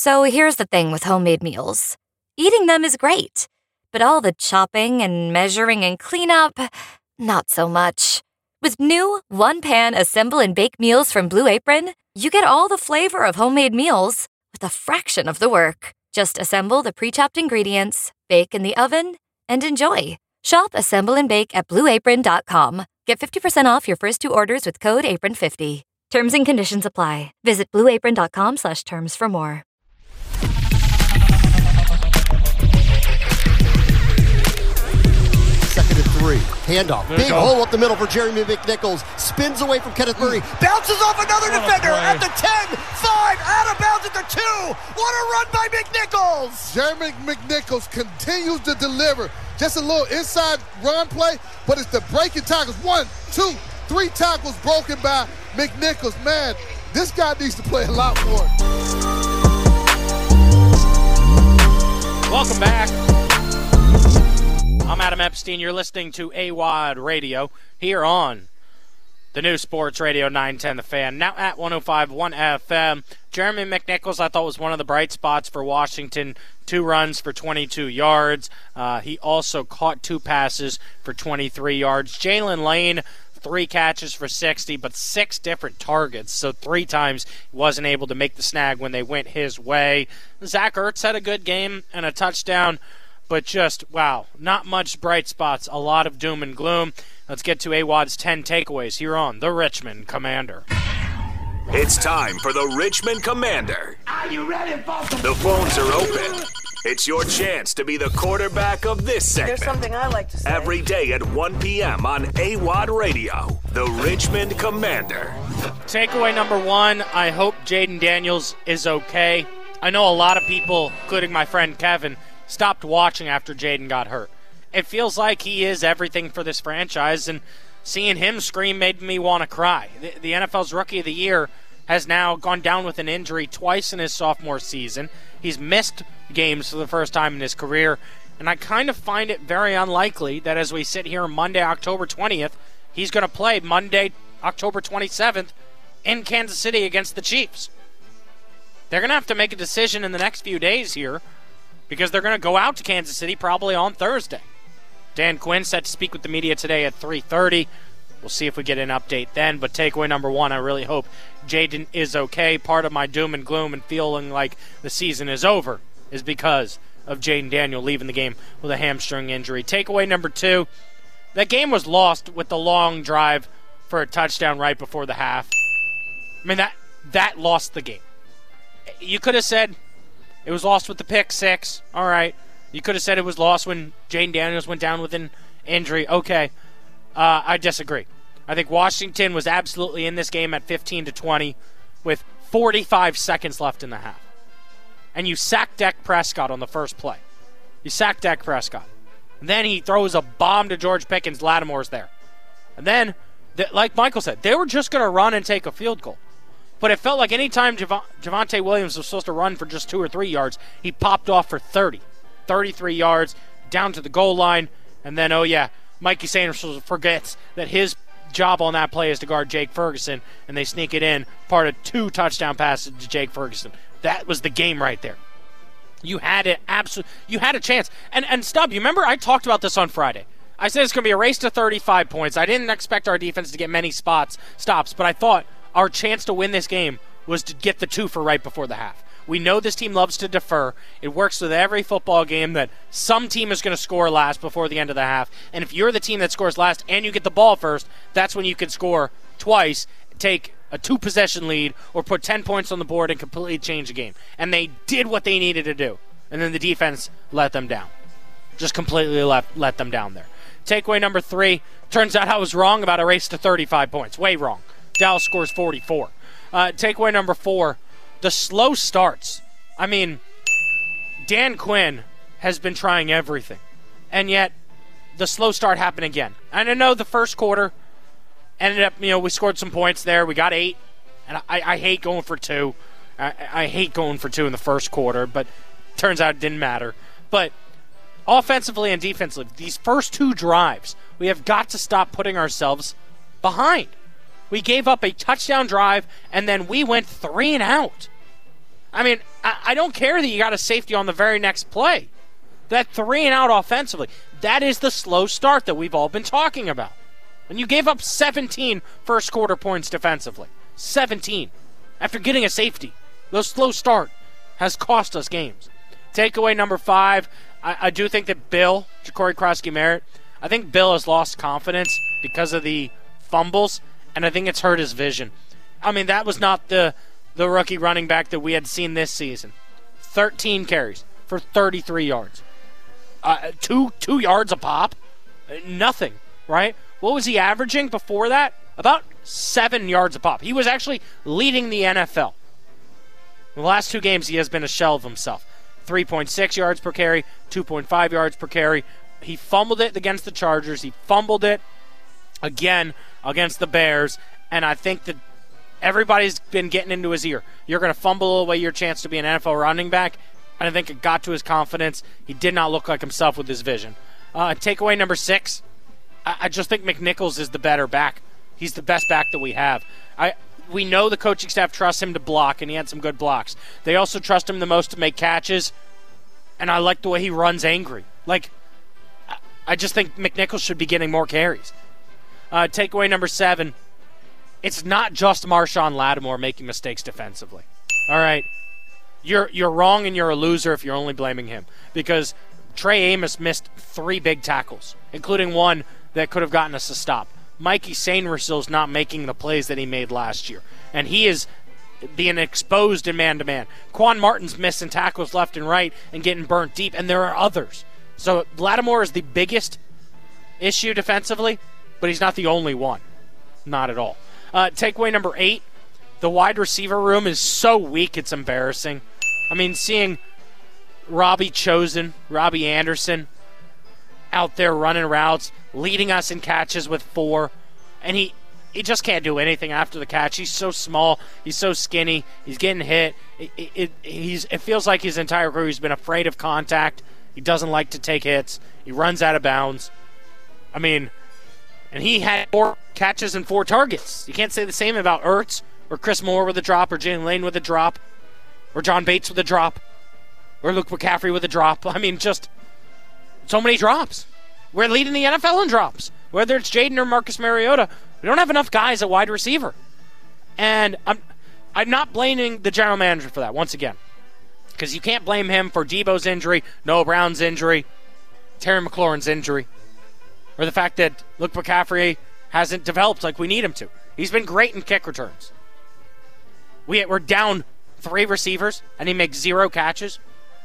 So here's the thing with homemade meals. Eating them is great, but all the chopping and measuring and cleanup, not so much. With new one-pan assemble and bake meals from Blue Apron, you get all the flavor of homemade meals with a fraction of the work. Just assemble the pre-chopped ingredients, bake in the oven, and enjoy. Shop Assemble and Bake at BlueApron.com. Get 50% off your first 2 orders with code APRON50. Terms and conditions apply. Visit BlueApron.com/terms for more. Second and 3. Handoff. Big hole up the middle for Jeremy McNichols. Spins away from Kenneth Murray. Bounces off another defender at the 10. 5. Out of bounds at the 2. What a run by McNichols. Jeremy McNichols continues to deliver. Just a little inside run play, but it's the breaking tackles. 1, 2, 3 tackles broken by McNichols. Man, this guy needs to play a lot more. Welcome back. I'm Adam Epstein. You're listening to AWOD Radio here on the new Sports Radio 910 The Fan, now at 105.1 FM. Jeremy McNichols, I thought, was one of the bright spots for Washington. 2 runs for 22 yards. He also caught 2 passes for 23 yards. Jalen Lane, 3 catches for 60, but 6 different targets. So 3 times he wasn't able to make the snag when they went his way. Zach Ertz had a good game and a touchdown. But just, wow, not much bright spots, a lot of doom and gloom. Let's get to AWOD's 10 takeaways here on the Richmond Commander. It's time for the Richmond Commander. Are you ready, folks? The phones are open. It's your chance to be the quarterback of this segment. There's something I like to say. Every day at 1 p.m. on AWOD Radio, the Richmond Commander. Takeaway number 1, I hope Jayden Daniels is okay. I know a lot of people, including my friend Kevin, stopped watching after Jayden got hurt. It feels like he is everything for this franchise, and seeing him scream made me want to cry. The NFL's Rookie of the Year has now gone down with an injury twice in his sophomore season. He's missed games for the first time in his career, and I kind of find it very unlikely that as we sit here Monday, October 20th, he's going to play Monday, October 27th in Kansas City against the Chiefs. They're going to have to make a decision in the next few days here, because they're going to go out to Kansas City probably on Thursday. Dan Quinn set to speak with the media today at 3:30. We'll see if we get an update then. But takeaway number 1, I really hope Jayden is okay. Part of my doom and gloom and feeling like the season is over is because of Jayden Daniels leaving the game with a hamstring injury. Takeaway number 2, that game was lost with the long drive for a touchdown right before the half. I mean, that lost the game. You could have said it was lost with the pick 6. All right. You could have said it was lost when Jayden Daniels went down with an injury. Okay. I disagree. I think Washington was absolutely in this game at 15-20 with 45 seconds left in the half. And you sack Dak Prescott on the first play. You sack Dak Prescott. And then he throws a bomb to George Pickens. Lattimore's there. And then, like Michael said, they were just going to run and take a field goal. But it felt like any time Javonte Williams was supposed to run for just 2 or 3 yards, he popped off for 33 yards, down to the goal line. And then, oh yeah, Mikey Sanders forgets that his job on that play is to guard Jake Ferguson, and they sneak it in, part of 2 touchdown passes to Jake Ferguson. That was the game right there. You had it you had a chance. And Stubb, you remember I talked about this on Friday. I said it's going to be a race to 35 points. I didn't expect our defense to get many stops, but I thought our chance to win this game was to get the 2 for right before the half. We know this team loves to defer. It works with every football game that some team is going to score last before the end of the half. And if you're the team that scores last and you get the ball first, that's when you can score twice, take a 2-possession lead, or put 10 points on the board and completely change the game. And they did what they needed to do. And then the defense let them down. Just completely let them down there. Takeaway number 3, turns out I was wrong about a race to 35 points. Way wrong. Dallas scores 44. Takeaway number 4, the slow starts. I mean, Dan Quinn has been trying everything, and yet the slow start happened again. And I know the first quarter ended up, we scored some points there. We got 8, and I hate going for 2. I hate going for 2 in the first quarter, but turns out it didn't matter. But offensively and defensively, these first 2 drives, we have got to stop putting ourselves behind. We gave up a touchdown drive, and then we went 3 and out. I mean, I don't care that you got a safety on the very next play. That 3 and out offensively, that is the slow start that we've all been talking about. And you gave up 17 first quarter points defensively. 17. After getting a safety. The slow start has cost us games. Takeaway number 5, I do think that Bill, Ja'Cory Krosky-Merritt, I think Bill has lost confidence because of the fumbles, and I think it's hurt his vision. I mean, that was not the rookie running back that we had seen this season. 13 carries for 33 yards. 2 yards a pop? Nothing, right? What was he averaging before that? About 7 yards a pop. He was actually leading the NFL. In the last 2 games, he has been a shell of himself. 3.6 yards per carry, 2.5 yards per carry. He fumbled it against the Chargers. He fumbled it again against the Bears. And I think that everybody's been getting into his ear. You're going to fumble away your chance to be an NFL running back. And I think it got to his confidence. He did not look like himself with his vision. Takeaway number 6, I just think McNichols is the better back. He's the best back that we have. We know the coaching staff trusts him to block, and he had some good blocks. They also trust him the most to make catches, and I like the way he runs angry. I just think McNichols should be getting more carries. Takeaway number 7, it's not just Marshawn Lattimore making mistakes defensively. All right? You're wrong and you're a loser if you're only blaming him, because Trey Amos missed 3 big tackles, including one that could have gotten us a stop. Mikey Sainrissil's not making the plays that he made last year, and he is being exposed in man-to-man. Quan Martin's missing tackles left and right and getting burnt deep, and there are others. So Lattimore is the biggest issue defensively, but he's not the only one. Not at all. Takeaway number 8, the wide receiver room is so weak it's embarrassing. I mean, seeing Robbie Anderson out there running routes, leading us in catches with 4, and he just can't do anything after the catch. He's so small. He's so skinny. He's getting hit. It feels like his entire career he's been afraid of contact. He doesn't like to take hits. He runs out of bounds. I mean, and he had 4 catches and 4 targets. You can't say the same about Ertz or Chris Moore with a drop or Jalen Lane with a drop or John Bates with a drop or Luke McCaffrey with a drop. I mean, just so many drops. We're leading the NFL in drops. Whether it's Jaden or Marcus Mariota, we don't have enough guys at wide receiver. And I'm not blaming the general manager for that, once again. Because you can't blame him for Debo's injury, Noah Brown's injury, Terry McLaurin's injury, or the fact that Luke McCaffrey hasn't developed like we need him to. He's been great in kick returns. We're down 3 receivers, and he makes 0 catches.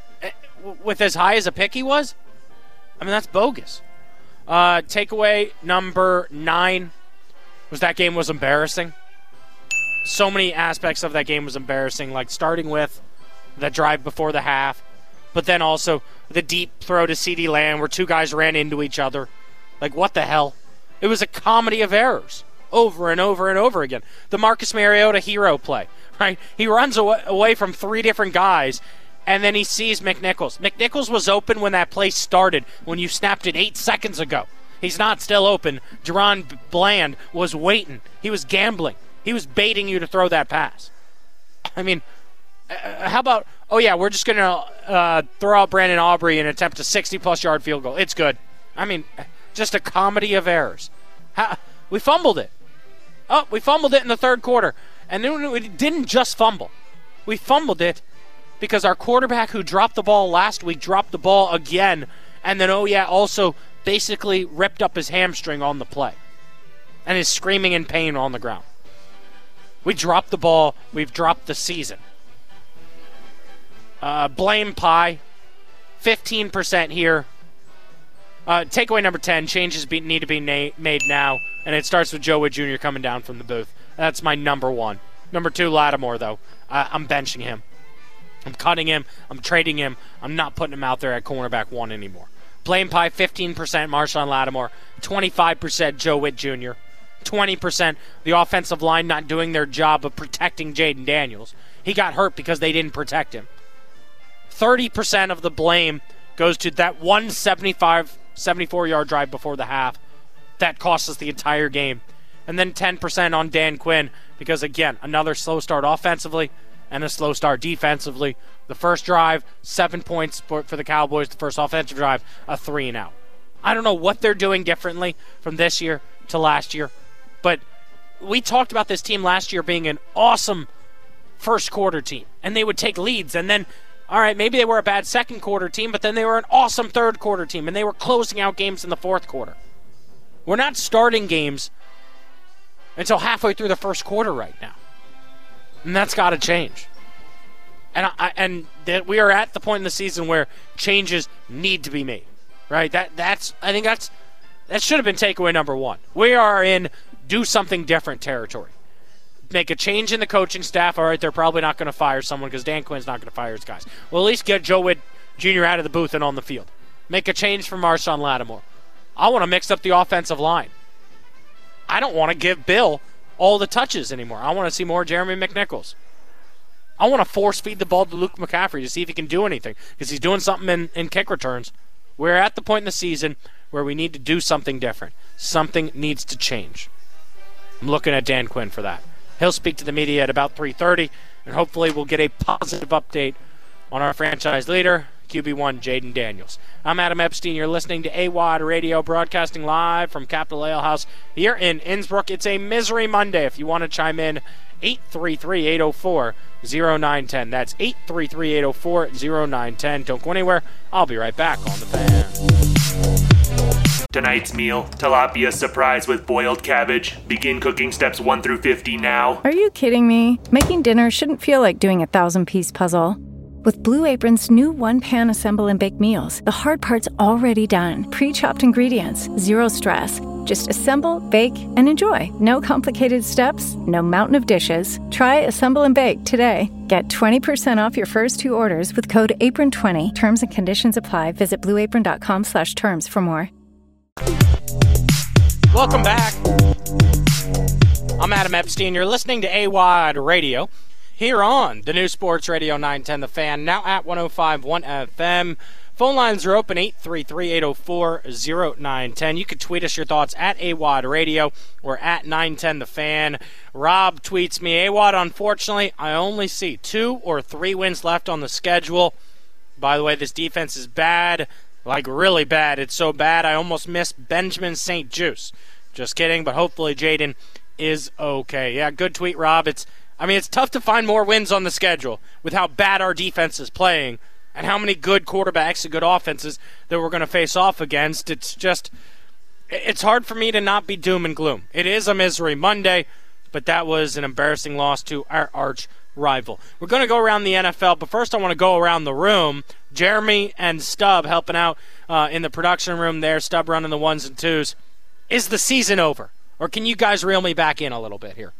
With as high as a pick he was? I mean, that's bogus. Takeaway number 9 was that game was embarrassing. So many aspects of that game was embarrassing, like starting with the drive before the half, but then also the deep throw to CeeDee Lamb where 2 guys ran into each other. Like, what the hell? It was a comedy of errors over and over and over again. The Marcus Mariota hero play, right? He runs away from 3 different guys, and then he sees McNichols. McNichols was open when that play started, when you snapped it 8 seconds ago. He's not still open. Jerron Bland was waiting. He was gambling. He was baiting you to throw that pass. I mean, how about, we're just going to throw out Brandon Aubrey and attempt a 60-plus yard field goal. It's good. I mean, just a comedy of errors. We fumbled it. We fumbled it in the 3rd quarter. And then we didn't just fumble. We fumbled it because our quarterback who dropped the ball last week dropped the ball again. And then, also basically ripped up his hamstring on the play. And is screaming in pain on the ground. We dropped the ball. We've dropped the season. Blame Pie. 15% here. Takeaway number 10, changes need to be made now, and it starts with Joe Witt Jr. coming down from the booth. That's my number 1. Number 2, Lattimore, though. I'm benching him. I'm cutting him. I'm trading him. I'm not putting him out there at cornerback 1 anymore. Blame Pie, 15% Marshawn Lattimore, 25% Joe Witt Jr., 20% the offensive line not doing their job of protecting Jaden Daniels. He got hurt because they didn't protect him. 30% of the blame goes to that 74-yard drive before the half. That cost us the entire game. And then 10% on Dan Quinn because, again, another slow start offensively. and a slow start defensively. The first drive, 7 points for the Cowboys. The first offensive drive, a 3-and-out. I don't know what they're doing differently from this year to last year, but we talked about this team last year being an awesome first quarter team, and they would take leads, and then, all right, maybe they were a bad second quarter team, but then they were an awesome third quarter team, and they were closing out games in the fourth quarter. We're not starting games until halfway through the first quarter right now, and that's got to change. And we are at the point in the season where changes need to be made, right? I think that should have been takeaway number one. We are in do something different territory. Make a change in the coaching staff. All right, they're probably not going to fire someone because Dan Quinn's not going to fire his guys. Well, at least get Joe Wood Jr. out of the booth and on the field. Make a change for Marshawn Lattimore. I want to mix up the offensive line. I don't want to give Bill all the touches anymore. I want to see more Jeremy McNichols. I want to force feed the ball to Luke McCaffrey to see if he can do anything because he's doing something in kick returns. We're at the point in the season where we need to do something different. Something needs to change. I'm looking at Dan Quinn for that. He'll speak to the media at about 3:30, and hopefully we'll get a positive update on our franchise leader, QB1 Jayden Daniels. I'm Adam Epstein. You're listening to AWOD Radio, broadcasting live from Capital Ale House here in Innsbruck. It's a Misery Monday. If you want to chime in, 833-804-0910. That's 833-804-0910. Don't go anywhere. I'll be right back on The Fan. Tonight's meal, tilapia surprise with boiled cabbage. Begin cooking steps 1 through 50 now. Are you kidding me? Making dinner shouldn't feel like doing a 1,000-piece puzzle. With Blue Apron's new one-pan assemble and bake meals, the hard part's already done. Pre-chopped ingredients, zero stress. Just assemble, bake, and enjoy. No complicated steps, no mountain of dishes. Try Assemble and Bake today. Get 20% off your first 2 orders with code APRON20. Terms and conditions apply. Visit blueapron.com/terms for more. Welcome back. I'm Adam Epstein. You're listening to AWOD Radio here on the new Sports Radio 910 The Fan, now at 105.1 FM. Phone lines are open, 833-804-0910. You can tweet us your thoughts at AWOD Radio or at 910 The Fan. Rob tweets me, AWOD, unfortunately, I only see 2 or 3 wins left on the schedule. By the way, this defense is bad. Like, really bad. It's so bad I almost missed Benjamin St. Juice. Just kidding, but hopefully Jayden is okay. Yeah, good tweet, Rob. It's tough to find more wins on the schedule with how bad our defense is playing and how many good quarterbacks and good offenses that we're going to face off against. It's hard for me to not be doom and gloom. It is a Misery Monday, but that was an embarrassing loss to our arch rival. We're going to go around the NFL, but first I want to go around the room. Jeremy and Stubb helping out in the production room there. Stubb running the 1s and 2s. Is the season over? Or can you guys reel me back in a little bit here?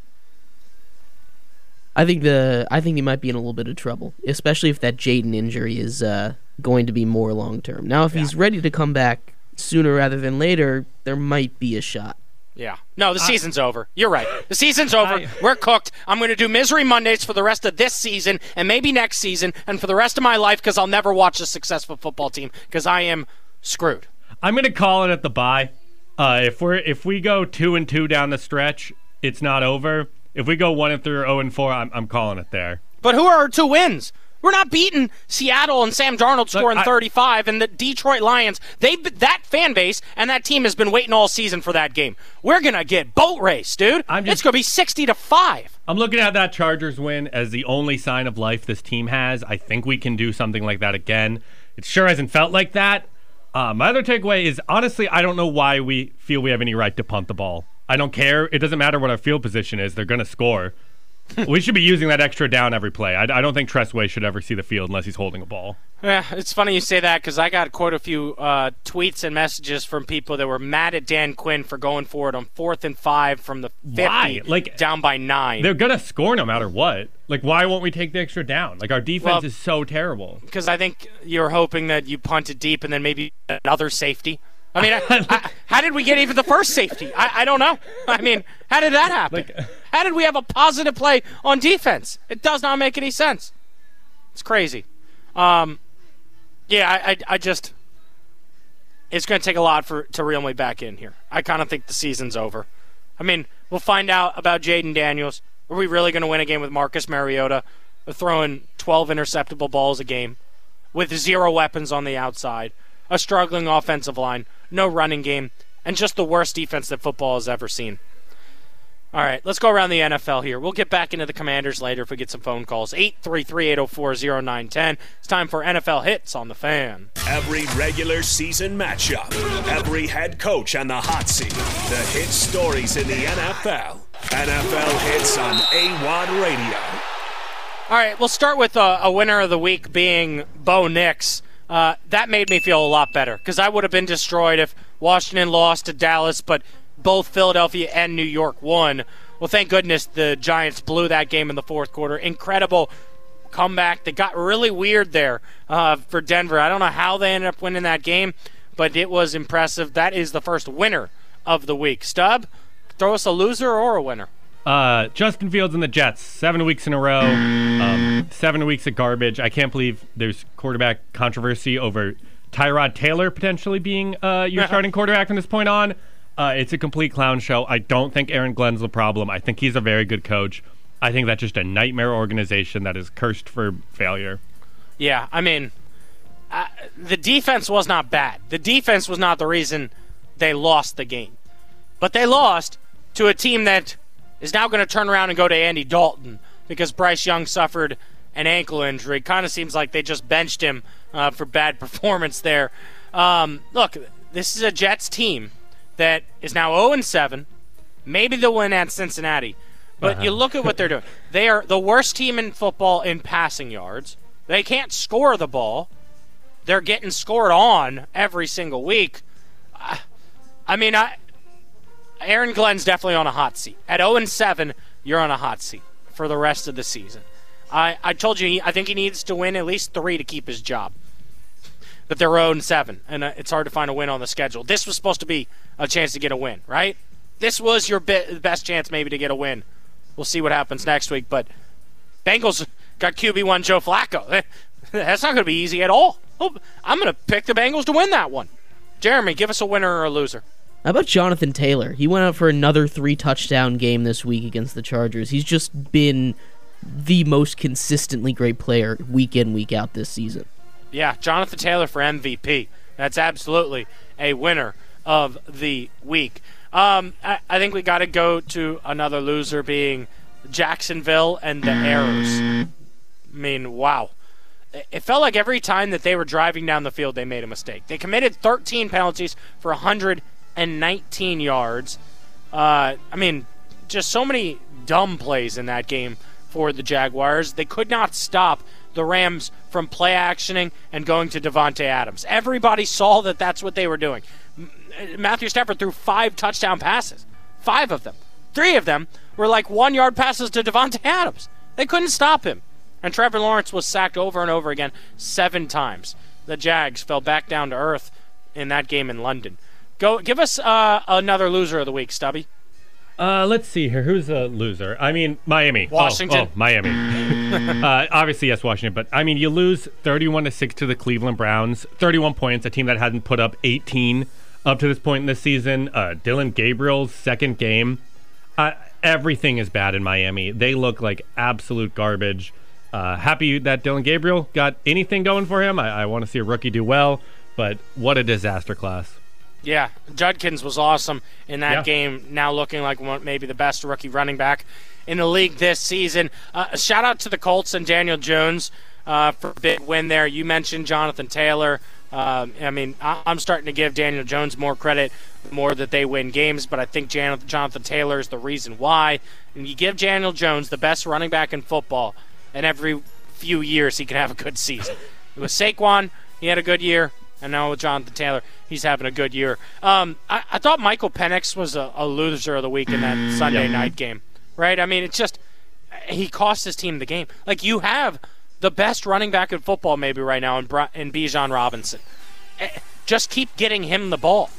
I think he might be in a little bit of trouble, especially if that Jayden injury is going to be more long-term. Now, if he's ready to come back sooner rather than later, there might be a shot. Yeah. No, the season's over. You're right. The season's over. We're cooked. I'm going to do Misery Mondays for the rest of this season and maybe next season and for the rest of my life because I'll never watch a successful football team because I am screwed. I'm going to call it at the bye. If we go 2-2 down the stretch, it's not over. If we go 1-3 or 0-4, I'm calling it there. But who are our 2 wins? We're not beating Seattle and Sam Darnold scoring 35 and the Detroit Lions. That fan base and that team has been waiting all season for that game. We're going to get boat race, dude. It's going to be 60-5. I'm looking at that Chargers win as the only sign of life this team has. I think we can do something like that again. It sure hasn't felt like that. My other takeaway is, honestly, I don't know why we feel we have any right to punt the ball. I don't care. It doesn't matter what our field position is. They're going to score. We should be using that extra down every play. I don't think Tress Way should ever see the field unless he's holding a ball. Yeah, it's funny you say that because I got quite a few tweets and messages from people that were mad at Dan Quinn for going for it on 4th and 5 from the 50 down by 9. They're going to score no matter what. Why won't we take the extra down? Our defense is so terrible. Because I think you're hoping that you punt it deep and then maybe another safety. I mean, how did we get even the first safety? I don't know. I mean, how did that happen? How did we have a positive play on defense? It does not make any sense. It's crazy. I just it's going to take a lot to reel me back in here. I kind of think the season's over. I mean, we'll find out about Jayden Daniels. Are we really going to win a game with Marcus Mariota? throwing 12 interceptable balls a game with 0 weapons on the outside, a struggling offensive line, no running game, and just the worst defense that football has ever seen. All right, let's go around the NFL here. We'll get back into the Commanders later if we get some phone calls. 833-804-0910. It's time for NFL Hits on the Fan. Every regular season matchup, every head coach on the hot seat, the hit stories in the NFL. NFL Hits on AWadd Radio. All right, we'll start with a winner of the week being Bo Nix. That made me feel a lot better because I would have been destroyed if Washington lost to Dallas, but both Philadelphia and New York won. Well, thank goodness the Giants blew that game in the fourth quarter. Incredible comeback. They got really weird there for Denver. I don't know how they ended up winning that game, but it was impressive. That is the first winner of the week. Stubb, throw us a loser or a winner. Justin Fields and the Jets, 7 weeks in a row, 7 weeks of garbage. I can't believe there's quarterback controversy over Tyrod Taylor potentially being your starting quarterback from this point on. It's a complete clown show. I don't think Aaron Glenn's the problem. I think he's a very good coach. I think that's just a nightmare organization that is cursed for failure. Yeah, I mean, the defense was not bad. The defense was not the reason they lost the game. But they lost to a team that is now going to turn around and go to Andy Dalton because Bryce Young suffered an ankle injury. Kind of seems like they just benched him for bad performance there. Look, this is a Jets team that is now 0-7. Maybe they'll win at Cincinnati. But you look at what they're doing. They are the worst team in football in passing yards. They can't score the ball. They're getting scored on every single week. Aaron Glenn's definitely on a hot seat. At 0-7, you're on a hot seat for the rest of the season. I told you, I think he needs to win at least 3 to keep his job. But they're 0-7, and it's hard to find a win on the schedule. This was supposed to be a chance to get a win, right? This was your best chance maybe to get a win. We'll see what happens next week. But Bengals got QB1 Joe Flacco. That's not going to be easy at all. I'm going to pick the Bengals to win that one. Jeremy, give us a winner or a loser. How about Jonathan Taylor? He went out for another 3-touchdown game this week against the Chargers. He's just been the most consistently great player week in, week out this season. Yeah, Jonathan Taylor for MVP. That's absolutely a winner of the week. I think we got to go to another loser being Jacksonville and the errors. I mean, wow. It felt like every time that they were driving down the field, they made a mistake. They committed 13 penalties for 119 yards. Just so many dumb plays in that game for the Jaguars. They could not stop the Rams from play actioning and going to Devontae Adams. Everybody saw that that's what they were doing. Matthew Stafford threw 5 touchdown passes. 5 of them. 3 of them were like 1-yard passes to Devontae Adams. They couldn't stop him. And Trevor Lawrence was sacked over and over again 7 times. The Jags fell back down to earth in that game in London. Go, give us another loser of the week, Stubby. Let's see here. Who's a loser? Miami. Washington. Miami. Obviously, yes, Washington. But, you lose 31-6 to the Cleveland Browns. 31 points, a team that hadn't put up 18 up to this point in the season. Dylan Gabriel's second game. Everything is bad in Miami. They look like absolute garbage. Happy that Dylan Gabriel got anything going for him. I want to see a rookie do well. But what a disaster class. Yeah, Judkins was awesome in that game, now looking like maybe the best rookie running back in the league this season. Shout out to the Colts and Daniel Jones for a big win there. You mentioned Jonathan Taylor. I'm starting to give Daniel Jones more credit, more that they win games, but I think Jonathan Taylor is the reason why. And you give Daniel Jones the best running back in football, and every few years he can have a good season. With Saquon, he had a good year. And now with Jonathan Taylor, he's having a good year. I thought Michael Penix was a loser of the week in that Sunday night game, right? It's just he cost his team the game. Like, you have the best running back in football maybe right now in Bijan Robinson. Just keep getting him the ball.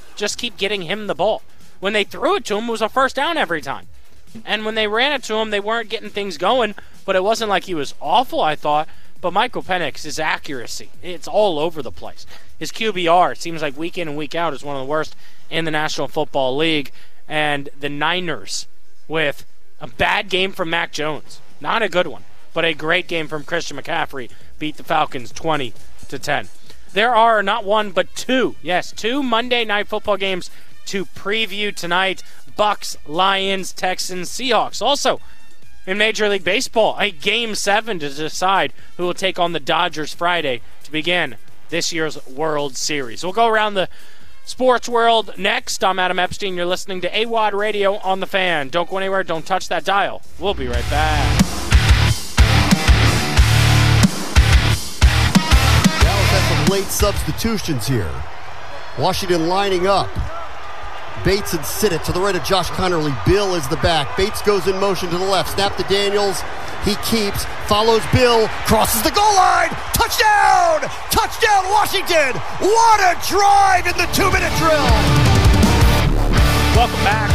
When they threw it to him, it was a first down every time. And when they ran it to him, they weren't getting things going, but it wasn't like he was awful, I thought. But Michael Penix, his accuracy, it's all over the place. His QBR, it seems like week in and week out, is one of the worst in the National Football League. And the Niners with a bad game from Mac Jones. Not a good one. but a great game from Christian McCaffrey beat the Falcons 20-10. There are not one but two Monday Night Football games to preview tonight. Bucks, Lions, Texans, Seahawks. Also, in Major League Baseball, a Game 7 to decide who will take on the Dodgers Friday to begin this year's World Series. We'll go around the sports world next. I'm Adam Epstein. You're listening to AWOD Radio on The Fan. Don't go anywhere. Don't touch that dial. We'll be right back. Dallas has some late substitutions here. Washington lining up. Bates and Sinnott to the right of Josh Connerly. Bill is the back. Bates goes in motion to the left. Snap to Daniels. He keeps, follows Bill, crosses the goal line. Touchdown! Touchdown, Washington! What a drive in the 2-minute drill! Welcome back.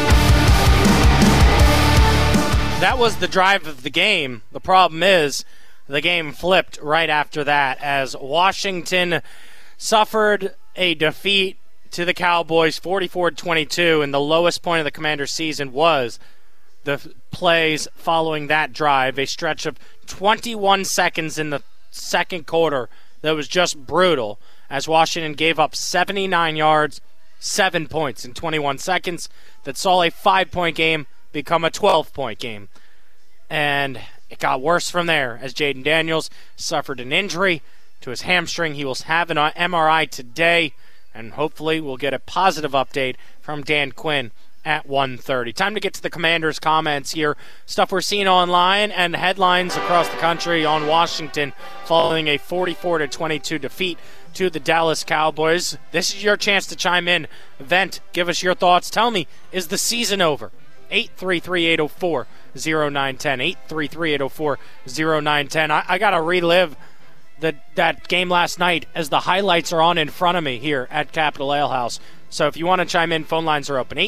That was the drive of the game. The problem is the game flipped right after that as Washington suffered a defeat to the Cowboys 44-22, and the lowest point of the Commanders' season was the plays following that drive, a stretch of 21 seconds in the second quarter that was just brutal as Washington gave up 79 yards, 7 points in 21 seconds that saw a 5-point game become a 12-point game. And it got worse from there as Jaden Daniels suffered an injury to his hamstring. He will have an MRI today, and hopefully we'll get a positive update from Dan Quinn at 1:30. Time to get to the Commanders' comments here. Stuff we're seeing online and headlines across the country on Washington following a 44-22 defeat to the Dallas Cowboys. This is your chance to chime in, vent, give us your thoughts. Tell me, is the season over? 833-804-0910. 833-804-0910. I got to relive that game last night as the highlights are on in front of me here at Capitol Ale House. So if you want to chime in, phone lines are open.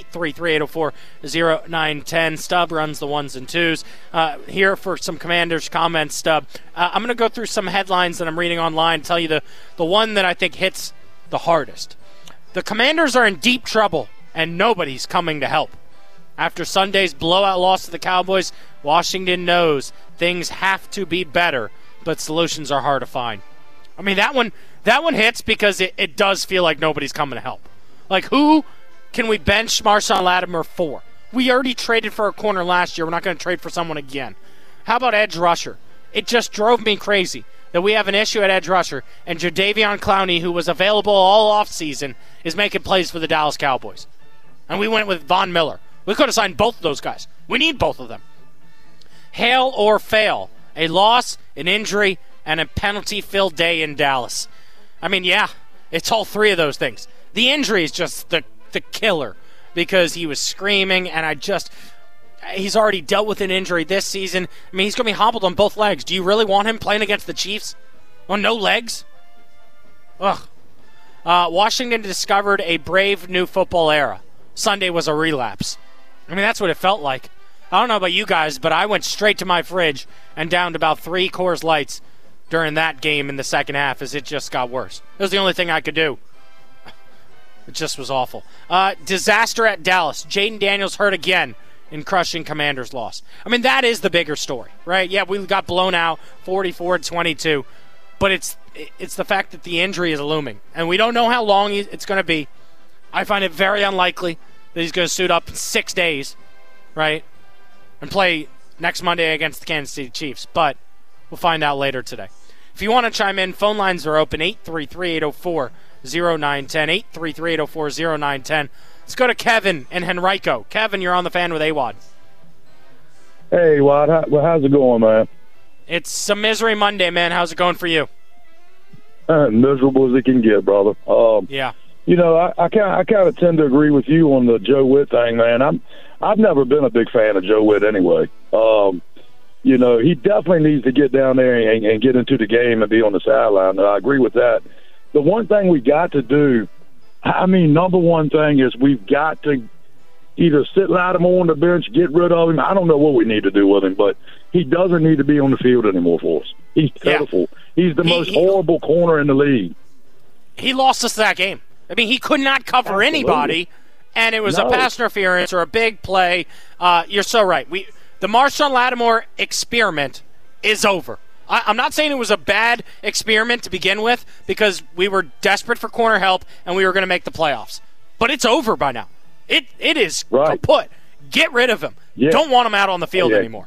833-804-0910. Stubb runs the ones and twos. Here for some Commanders comments, Stubb. I'm going to go through some headlines that I'm reading online, tell you the one that I think hits the hardest. The Commanders are in deep trouble, and nobody's coming to help. After Sunday's blowout loss to the Cowboys, Washington knows things have to be better, but solutions are hard to find. I mean, that one hits because it does feel like nobody's coming to help. Like, who can we bench Marshawn Lattimore for? We already traded for a corner last year. We're not going to trade for someone again. How about edge rusher? It just drove me crazy that we have an issue at edge rusher, and Jadeveon Clowney, who was available all offseason, is making plays for the Dallas Cowboys. And we went with Von Miller. We could have signed both of those guys. We need both of them. Hail or fail. A loss, an injury, and a penalty-filled day in Dallas. I mean, yeah, it's all three of those things. The injury is just the killer because he was screaming, and he's already dealt with an injury this season. I mean, he's going to be hobbled on both legs. Do you really want him playing against the Chiefs on no legs? Ugh. Washington discovered a brave new football era. Sunday was a relapse. I mean, that's what it felt like. I don't know about you guys, but I went straight to my fridge and downed about 3 Coors Lights during that game in the second half as it just got worse. It was the only thing I could do. It just was awful. Disaster at Dallas. Jaden Daniels hurt again in crushing Commanders' loss. I mean, that is the bigger story, right? Yeah, we got blown out 44-22, but it's the fact that the injury is looming, and we don't know how long it's going to be. I find it very unlikely that he's going to suit up in 6 days, right, and play next Monday against the Kansas City Chiefs, but we'll find out later today. If you want to chime in, phone lines are open, 833-804-0910, 833-804-0910. Let's go to Kevin in Henrico. Kevin, you're on the Fan with AWOD. Hey, Wad. How's it going, man? It's a misery Monday, man. How's it going for you? Miserable as it can get, brother. Yeah. You know, I kind of tend to agree with you on the Joe Witt thing, man. I've never been a big fan of Joe Witt anyway. You know, he definitely needs to get down there and get into the game and be on the sideline. I agree with that. The one thing we got to do, I mean, number one thing is we've got to either sit Lattimore on the bench, get rid of him. I don't know what we need to do with him, but he doesn't need to be on the field anymore for us. He's pitiful. Yeah. He's the most horrible corner in the league. He lost us that game. I mean, he could not cover anybody, and it was a pass interference or a big play. You're so right. The Marshawn Lattimore experiment is over. I'm not saying it was a bad experiment to begin with because we were desperate for corner help and we were going to make the playoffs. But it's over by now. It is kaput. Get rid of him. Yeah. Don't want him out on the field anymore.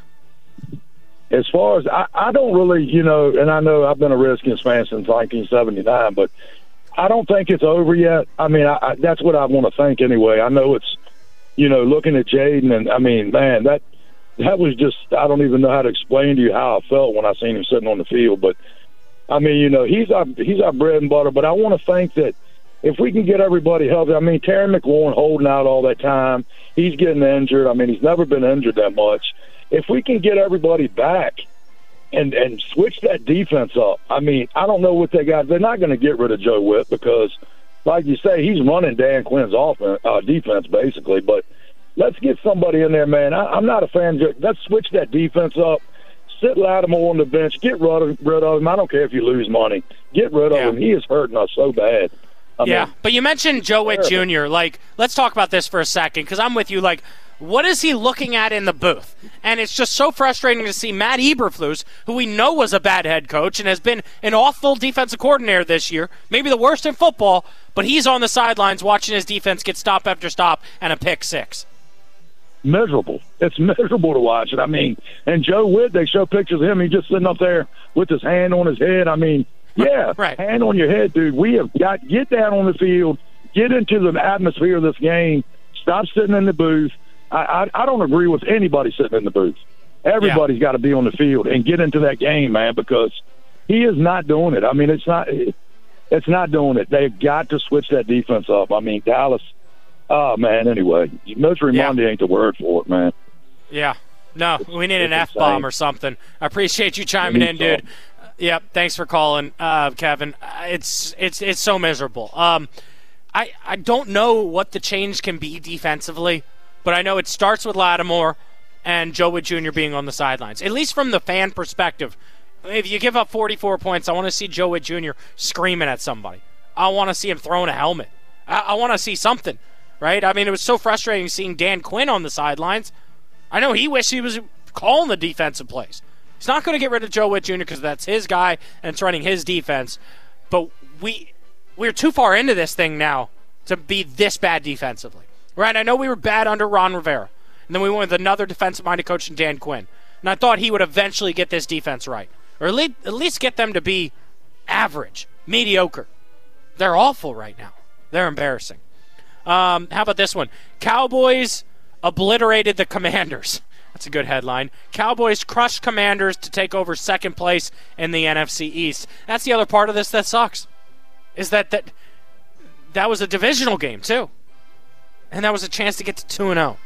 As far as I don't really, and I know I've been a Redskins fan since 1979, but I don't think it's over yet. I mean, that's what I want to think anyway. I know it's, looking at Jaden, and I mean, man, that was just, I don't even know how to explain to you how I felt when I seen him sitting on the field. But I mean, he's our bread and butter. But I want to think that if we can get everybody healthy, I mean, Terry McLaurin holding out all that time, he's getting injured. I mean, he's never been injured that much. If we can get everybody back and switch that defense up, I mean, I don't know what they got. They're not going to get rid of Joe Whitt because, like you say, he's running Dan Quinn's defense basically. But let's get somebody in there, man. I'm not a fan. Let's switch that defense up. Sit Lattimore on the bench. Get rid of him. I don't care if you lose money. Get rid of him. He is hurting us so bad. I mean, but you mentioned Joe Whitt Jr. Like, let's talk about this for a second because I'm with you. Like, what is he looking at in the booth? And it's just so frustrating to see Matt Eberflus, who we know was a bad head coach and has been an awful defensive coordinator this year, maybe the worst in football, but he's on the sidelines watching his defense get stop after stop and a pick six. Miserable. It's miserable to watch it. I mean, and Joe Whitt, they show pictures of him. He's just sitting up there with his hand on his head. I mean, hand on your head, dude. We have got get down on the field, get into the atmosphere of this game. Stop sitting in the booth. I don't agree with anybody sitting in the booth. Everybody's got to be on the field and get into that game, man, because he is not doing it. I mean, it's not doing it. They've got to switch that defense up. I mean, Dallas. Oh man. Anyway, Misery Monday ain't the word for it, man. Yeah. No, we need an F-bomb or something. I appreciate you chiming in, dude. Yep. Thanks for calling, Kevin. It's so miserable. I don't know what the change can be defensively. But I know it starts with Lattimore and Joe Whitt Jr. being on the sidelines. At least from the fan perspective, if you give up 44 points, I want to see Joe Whitt Jr. screaming at somebody. I want to see him throwing a helmet. I want to see something, right? I mean, it was so frustrating seeing Dan Quinn on the sidelines. I know he wished he was calling the defensive plays. He's not going to get rid of Joe Whitt Jr. because that's his guy and it's running his defense. But we're too far into this thing now to be this bad defensively. Right, I know we were bad under Ron Rivera, and then we went with another defensive-minded coach in Dan Quinn, and I thought he would eventually get this defense right, or at least get them to be average, mediocre. They're awful right now. They're embarrassing. How about this one? Cowboys obliterated the Commanders. That's a good headline. Cowboys crushed Commanders to take over second place in the NFC East. That's the other part of this that sucks, is that was a divisional game, too. And that was a chance to get to 2-0.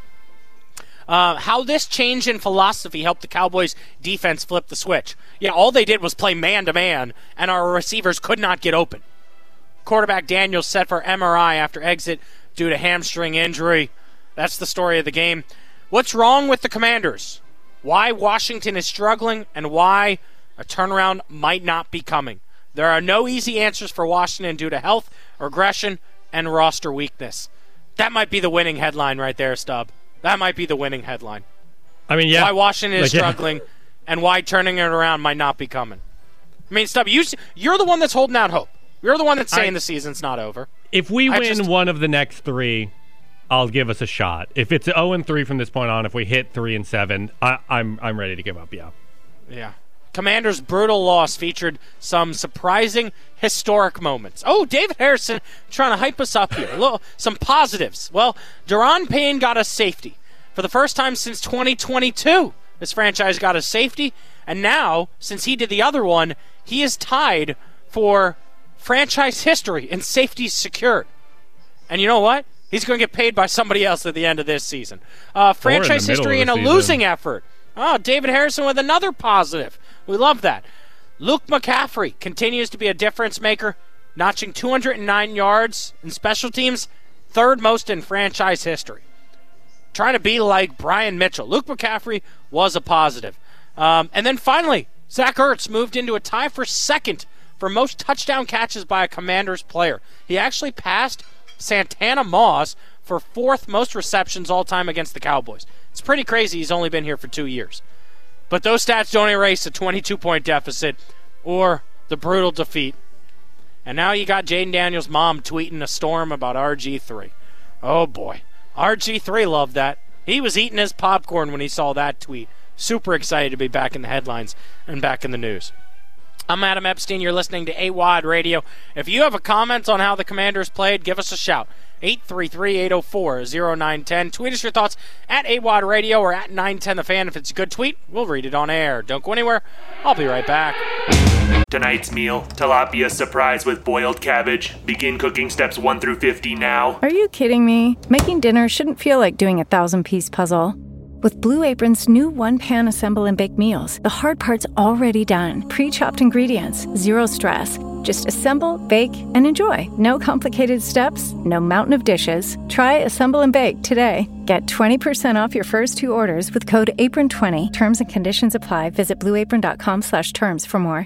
How this change in philosophy helped the Cowboys' defense flip the switch. Yeah, all they did was play man-to-man, and our receivers could not get open. Quarterback Daniels set for MRI after exit due to hamstring injury. That's the story of the game. What's wrong with the Commanders? Why Washington is struggling, and why a turnaround might not be coming. There are no easy answers for Washington due to health, regression, and roster weakness. That might be the winning headline right there, Stub. That might be the winning headline. I mean, yeah. Why Washington is struggling and why turning it around might not be coming. I mean, Stub, you're the one that's holding out hope. You're the one that's saying the season's not over. If we win one of the next three, I'll give us a shot. If it's 0-3 from this point on, if we hit 3-7, I'm ready to give up, yeah. Yeah. Commanders' brutal loss featured some surprising, historic moments. Oh, David Harrison trying to hype us up here. Some positives. Well, Daron Payne got us safety. For the first time since 2022, this franchise got us safety. And now, since he did the other one, he is tied for franchise history in safeties secured. And you know what? He's going to get paid by somebody else at the end of this season. Franchise history in a losing effort. Oh, David Harrison with another positive. We love that. Luke McCaffrey continues to be a difference maker, notching 209 yards in special teams, third most in franchise history. Trying to be like Brian Mitchell. Luke McCaffrey was a positive. And then finally, Zach Ertz moved into a tie for second for most touchdown catches by a Commanders player. He actually passed Santana Moss for fourth most receptions all time against the Cowboys. It's pretty crazy he's only been here for 2 years. But those stats don't erase a 22-point deficit or the brutal defeat. And now you got Jaden Daniels' mom tweeting a storm about RG3. Oh, boy. RG3 loved that. He was eating his popcorn when he saw that tweet. Super excited to be back in the headlines and back in the news. I'm Adam Epstein. You're listening to AWOD Radio. If you have a comment on how the Commanders played, give us a shout. 833-804-0910. Tweet us your thoughts at AWOD Radio or at 910 The Fan. If it's a good tweet, we'll read it on air. Don't go anywhere. I'll be right back. Tonight's meal, tilapia surprise with boiled cabbage. Begin cooking steps 1 through 50 now. Are you kidding me? Making dinner shouldn't feel like doing a 1,000-piece puzzle. With Blue Apron's new one-pan assemble and bake meals, the hard part's already done. Pre-chopped ingredients, zero stress. Just assemble, bake, and enjoy. No complicated steps, no mountain of dishes. Try Assemble and Bake today. Get 20% off your first 2 orders with code APRON20. Terms and conditions apply. Visit blueapron.com/terms for more.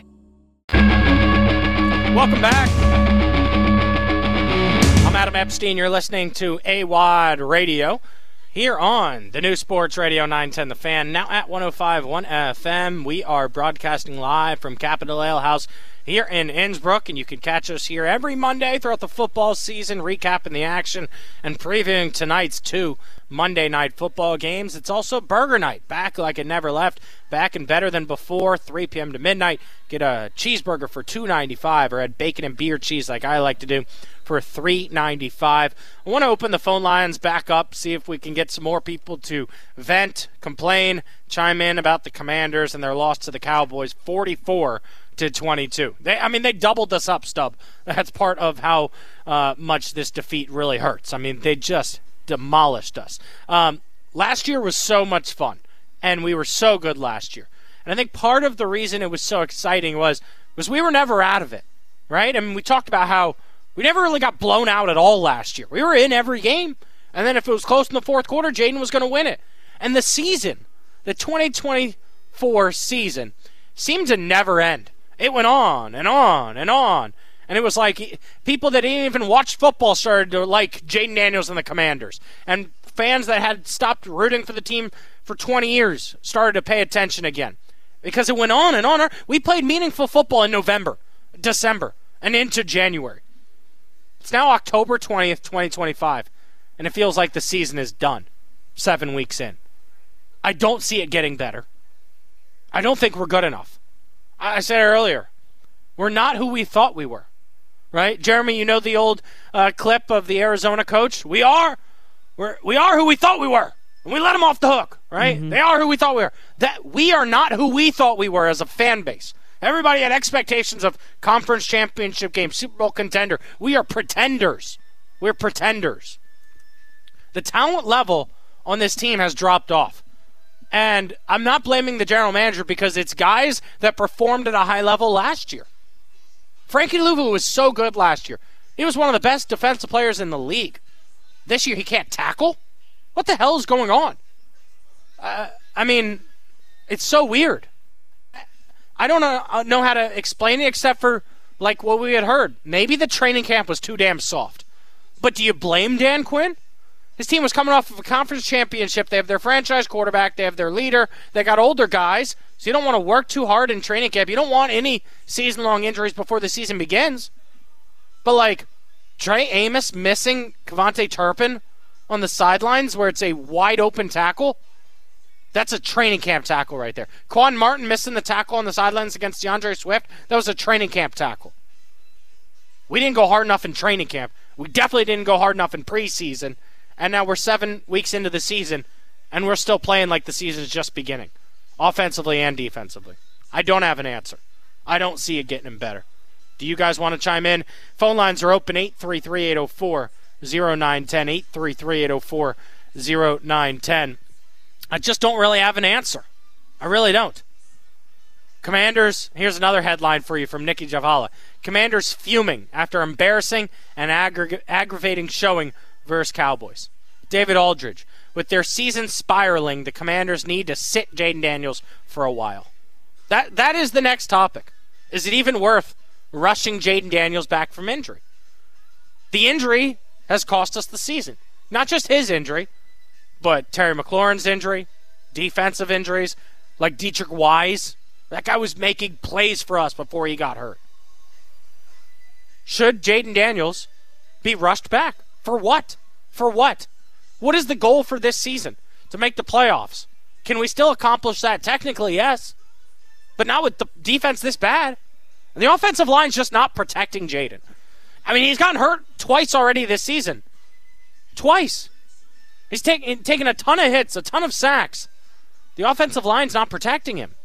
Welcome back. I'm Adam Epstein. You're listening to AWOD Radio here on the new Sports Radio 910 The Fan, now at 105.1 FM. We are broadcasting live from Capitol Ale House here in Innsbruck, and you can catch us here every Monday throughout the football season, recapping the action and previewing tonight's 2 Monday night football games. It's also Burger Night, back like it never left, back and better than before, 3 p.m. to midnight. Get a cheeseburger for $2.95 or add bacon and beer cheese like I like to do for $3.95. I want to open the phone lines back up, see if we can get some more people to vent, complain, chime in about the Commanders and their loss to the Cowboys, 44-22. They doubled us up, Stub. That's part of how much this defeat really hurts. I mean, they just demolished us. Last year was so much fun, and we were so good last year. And I think part of the reason it was so exciting was we were never out of it, right? I mean, we talked about how we never really got blown out at all last year. We were in every game, and then if it was close in the fourth quarter, Jaden was going to win it. And the season, the 2024 season, seemed to never end. It went on and on and on. And it was like people that didn't even watch football started to like Jaden Daniels and the Commanders. And fans that had stopped rooting for the team for 20 years started to pay attention again. Because it went on and on. We played meaningful football in November, December, and into January. It's now October 20th, 2025. And it feels like the season is done 7 weeks in. I don't see it getting better. I don't think we're good enough. I said it earlier. We're not who we thought we were. Right? Jeremy, you know the old clip of the Arizona coach? We are who we thought we were. And we let them off the hook, right? Mm-hmm. They are who we thought we were. That we are not who we thought we were as a fan base. Everybody had expectations of conference championship game, Super Bowl contender. We are pretenders. We're pretenders. The talent level on this team has dropped off. And I'm not blaming the general manager because it's guys that performed at a high level last year. Frankie Louvu was so good last year. He was one of the best defensive players in the league. This year he can't tackle? What the hell is going on? It's so weird. I don't know how to explain it except for like what we had heard. Maybe the training camp was too damn soft. But do you blame Dan Quinn? His team was coming off of a conference championship. They have their franchise quarterback. They have their leader. They got older guys. So you don't want to work too hard in training camp. You don't want any season-long injuries before the season begins. But like Trey Amos missing Kevontae Turpin on the sidelines where it's a wide-open tackle, that's a training camp tackle right there. Quan Martin missing the tackle on the sidelines against DeAndre Swift, that was a training camp tackle. We didn't go hard enough in training camp. We definitely didn't go hard enough in preseason. And now we're 7 weeks into the season, and we're still playing like the season's just beginning, offensively and defensively. I don't have an answer. I don't see it getting better. Do you guys want to chime in? Phone lines are open, 833-804-0910, 833-804-0910. I just don't really have an answer. I really don't. Commanders, here's another headline for you from Nikki Javala. Commanders fuming after embarrassing and aggravating showing versus Cowboys. David Aldridge, with their season spiraling, the Commanders need to sit Jaden Daniels for a while. That is the next topic. Is it even worth rushing Jaden Daniels back from injury? The injury has cost us the season. Not just his injury, but Terry McLaurin's injury, defensive injuries. like Dietrich Wise. That guy was making plays for us before he got hurt. Should Jayden Daniels be rushed back? For what? For what? What is the goal for this season? To make the playoffs. Can we still accomplish that? Technically, yes. But not with the defense this bad. And the offensive line's just not protecting Jayden. I mean, he's gotten hurt twice already this season. Twice. He's taken a ton of hits, a ton of sacks. The offensive line's not protecting him.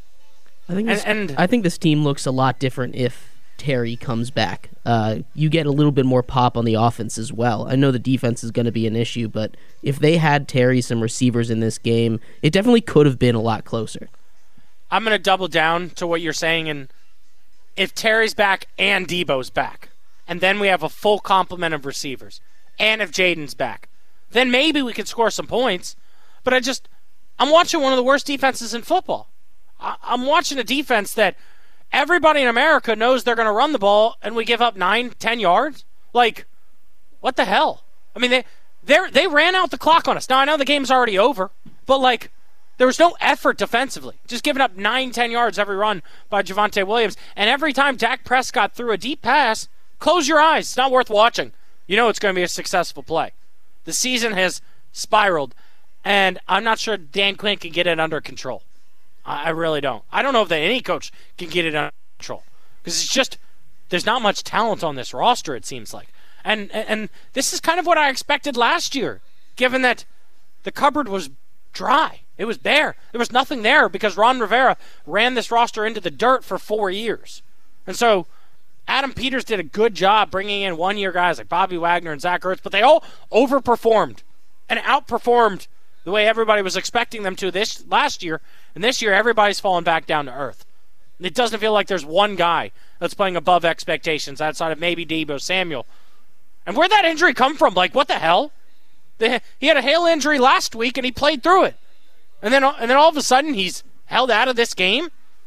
I think this team looks a lot different if Terry comes back. You get a little bit more pop on the offense as well. I know the defense is going to be an issue, but if they had Terry, some receivers in this game, it definitely could have been a lot closer. I'm going to double down to what you're saying, and if Terry's back and Debo's back, and then we have a full complement of receivers, and if Jayden's back, then maybe we could score some points. But I'm watching one of the worst defenses in football. I'm watching a defense that everybody in America knows they're going to run the ball, and we give up 9-10 yards. Like, what the hell? I mean, they ran out the clock on us. Now, I know the game's already over, but, like, there was no effort defensively. Just giving up 9-10 yards every run by Javonte Williams. And every time Dak Prescott threw a deep pass, close your eyes. It's not worth watching. You know it's going to be a successful play. The season has spiraled, and I'm not sure Dan Quinn can get it under control. I really don't. I don't know if any coach can get it under control. Because it's just, there's not much talent on this roster, it seems like. And this is kind of what I expected last year, given that the cupboard was dry. It was bare. There was nothing there because Ron Rivera ran this roster into the dirt for 4 years. And so Adam Peters did a good job bringing in one-year guys like Bobby Wagner and Zach Ertz, but they all overperformed and outperformed the way everybody was expecting them to this last year. And this year, everybody's fallen back down to earth. It doesn't feel like there's one guy that's playing above expectations outside of maybe Deebo Samuel. And where'd that injury come from? Like, what the hell? He had a hail injury last week, and he played through it. And then all of a sudden, he's held out of this game?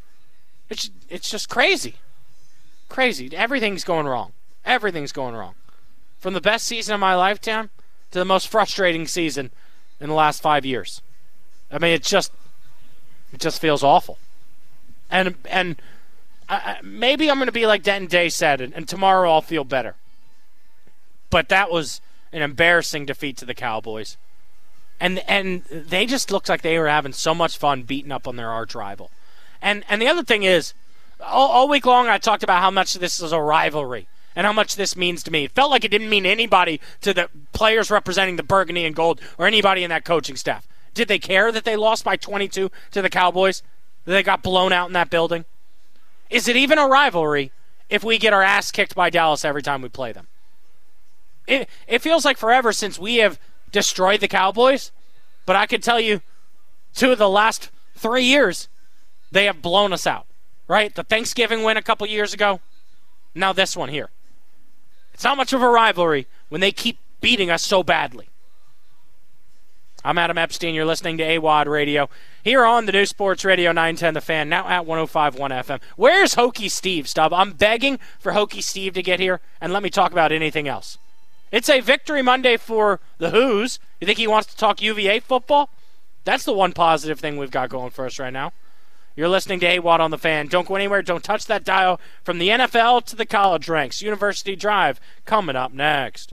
It's just crazy. Crazy. Everything's going wrong. Everything's going wrong. From the best season of my lifetime to the most frustrating season in the last 5 years. I mean, it just feels awful. And maybe I'm going to be like Denton Day said, and tomorrow I'll feel better. But that was an embarrassing defeat to the Cowboys. And they just looked like they were having so much fun beating up on their arch rival. And the other thing is, all week long I talked about how much this is a rivalry and how much this means to me. It felt like it didn't mean anybody to the players representing the burgundy and gold or anybody in that coaching staff. Did they care that they lost by 22 to the Cowboys? That they got blown out in that building? Is it even a rivalry if we get our ass kicked by Dallas every time we play them? It feels like forever since we have destroyed the Cowboys, but I can tell you 2 of the last 3 years, they have blown us out, right? The Thanksgiving win a couple years ago, now this one here. It's not much of a rivalry when they keep beating us so badly. I'm Adam Epstein. You're listening to AWOD Radio here on the new Sports Radio 910 The Fan, now at 105.1 FM. Where's Hokie Steve, Stubb? I'm begging for Hokie Steve to get here and let me talk about anything else. It's a victory Monday for the Who's. You think he wants to talk UVA football? That's the one positive thing we've got going for us right now. You're listening to AWOD on The Fan. Don't go anywhere. Don't touch that dial. From the NFL to the college ranks. University Drive coming up next.